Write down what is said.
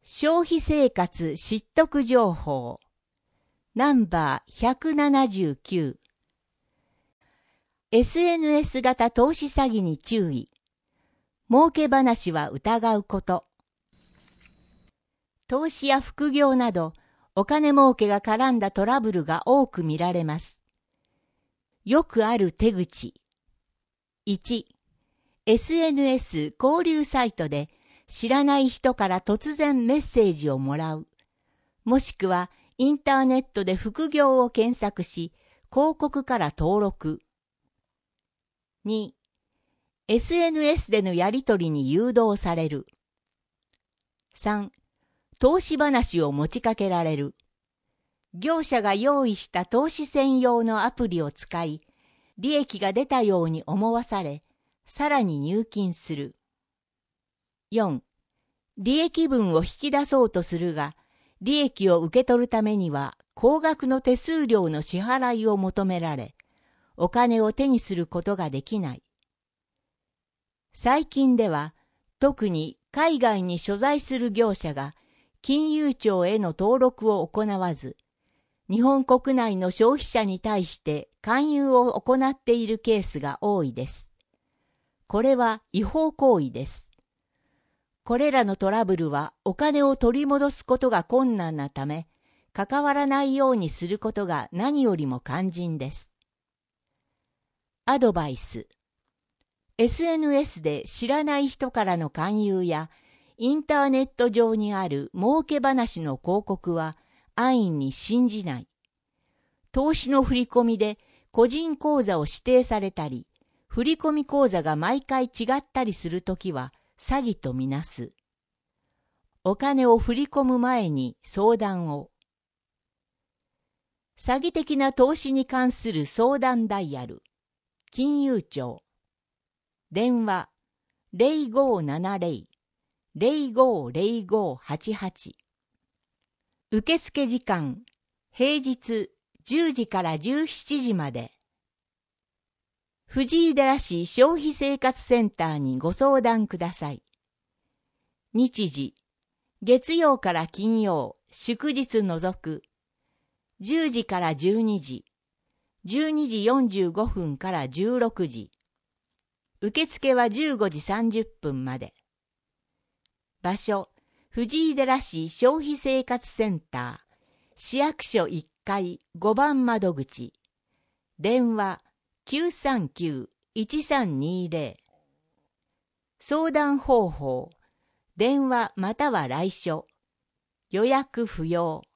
消費生活知得情報ナンバー179 SNS 型投資詐欺に注意。儲け話は疑うこと。投資や副業などお金儲けが絡んだトラブルが多く見られます。よくある手口。1、SNS 交流サイトで知らない人から突然メッセージをもらう。もしくはインターネットで副業を検索し、広告から登録。2、SNS でのやり取りに誘導される。3、投資話を持ちかけられる。業者が用意した投資専用のアプリを使い、利益が出たように思わされ、さらに入金する。4、利益分を引き出そうとするが、利益を受け取るためには高額の手数料の支払いを求められ、お金を手にすることができない。最近では、特に海外に所在する業者が金融庁への登録を行わず、日本国内の消費者に対して勧誘を行っているケースが多いです。これは違法行為です。これらのトラブルはお金を取り戻すことが困難なため、関わらないようにすることが何よりも肝心です。アドバイス。SNS で知らない人からの勧誘や、インターネット上にある儲け話の広告は安易に信じない。投資の振り込みで個人口座を指定されたり、振込口座が毎回違ったりするときは詐欺とみなす。お金を振り込む前に相談を。詐欺的な投資に関する相談ダイヤル。金融庁。電話 0570-050588。受付時間平日10時から17時まで。藤井寺市消費生活センターにご相談ください。日時、月曜から金曜、祝日除く。10時から12時、12時45分から16時。受付は15時30分まで。場所、藤井寺市消費生活センター、市役所1階5番窓口。電話、939-1320。相談方法、電話または来所。予約不要。